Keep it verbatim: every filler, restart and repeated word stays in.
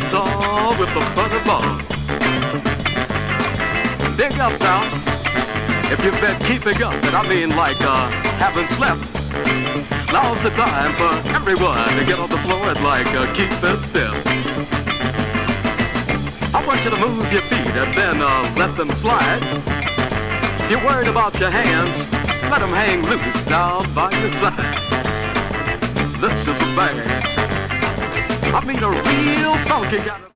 guitar with the funny ball. Dig up now. If you've been keeping up, and I mean like uh, haven't slept, now's the time for everyone to get on the floor and like uh, keep it still. I want you to move your feet and then uh, let them slide. If you're worried about your hands, let them hang loose down by your side. This is a bang. I mean a real funky kind of